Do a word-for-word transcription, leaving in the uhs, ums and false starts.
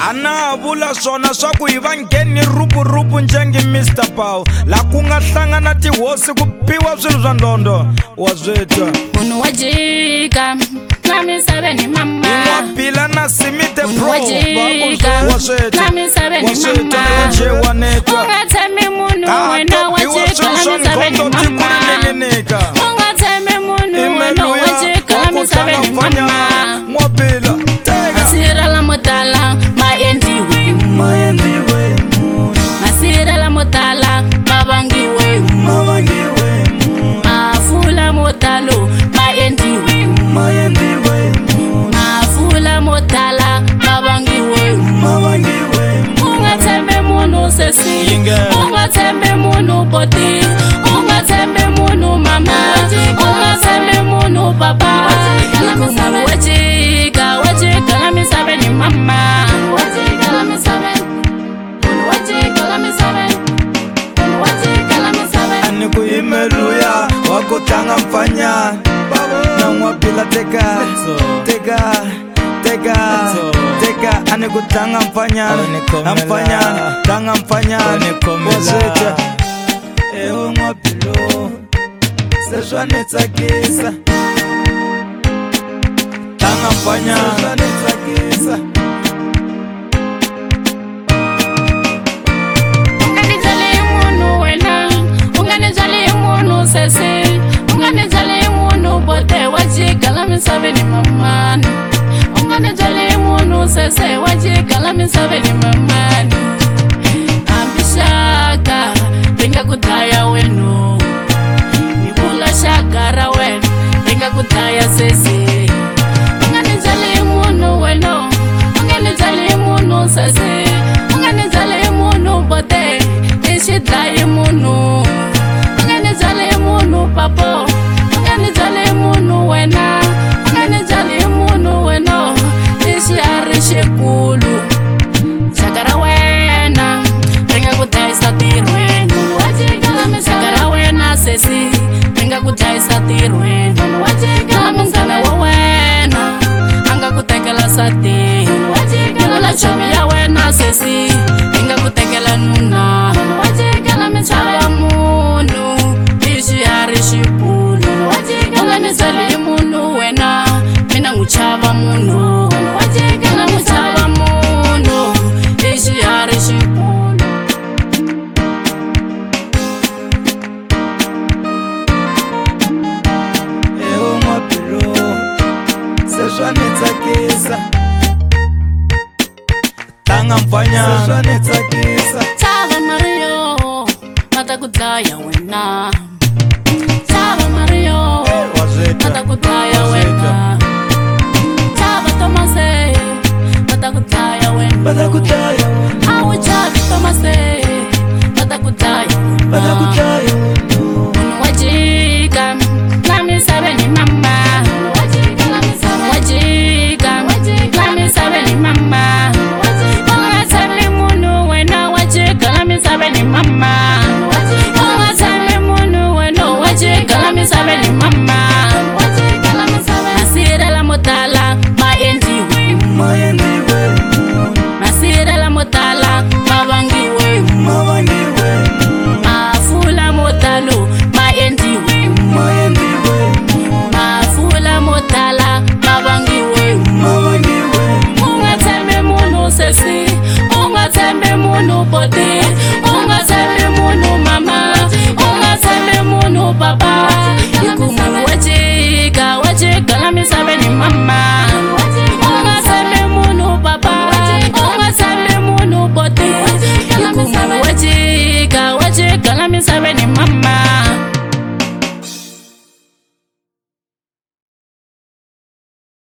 ana vula swona swa ku hi va ngheni rupurupu njengi mister Pau la ku nga hlangana tihosi ku biwa swilo swa ndondo wa zwetwa munhu wa jika na misaveni mama wa bila na simite pro wa jika na misaveni mama wa netwa unga teme munhu wena wa jika na misaveni mama unga teme munhu wena wa jika na misaveni mama wa bila masira la motala maendiwe maendiwe masira la motala mabangiwe mabangiwe mafula motalo maendiwe maendiwe mafula motala mabangiwe mabangiwe ungathembe munhu sesi ungathembe munhu boti ungathembe munhu mama ungathembe munhu papa munhu wajika wajika la misaveni mama wajika la misaveni munhu wajika la misaveni munhu wajika la misaveni ani ku imeluya wa ku tlanga mfanyana na n'wapila teka teka teka teka ani ku tlanga mfanyana mfanyana tlanga mfanyana wa sweta ewe n'wapilo se swa ni tsakisa tlanga mfanyana swa ni tsakisa unganijali munhu wena unganijali munhu sesi unganijali munhu bote wajika la misaveni mamani unganijali munhu sese wajika la misaveni mamani ambishaka ringa kudaya wenu nivula shaka ra wena ringa kudaya sesi unganijali munhu weno unganijali munhu sese unganijali munhu bote ishidlayi munhu unganijali munhu papo unganijali munhu wena unganijali munhu weno ishihari xikulu xaka ra wena ri nga ku dlayisa tirhweni xaka ra wena sesi ri nga ku dlayisa tirhweni na munghana wa wena a nga ku tekela sati vula chomi ya wena sesi ri nga ku tekela nuna chava munhu i xihari xikulu unganizali munhu wena mina n'wi chava munhu mina n'wi chava munhu i xihari xikulu ewe n'wapilo se swa ni tsakisa tlanga mfanyana se swa ni tsakisa chava Mario mata ku dlaya wena chava Mario mata ku dlaya wena chava Tomase mata ku dlaya wena bata ku dlaya awu chavi Tomase mata ku dlaya bata ku dlaya munhu wajika na misaveni mama wajika na misaveni mama ungathembi munhu wena wajika na misaveni mama ungathembi munhu wena wajika na misaveni mama masira la motala maendiwe maendiwe masira la motala mabangiwe mabangiwe mafula motalo maendiwe maendiwe mafula motala mabangiwe mabangiwe ungathembi munhu sesi ungathembi munhu boti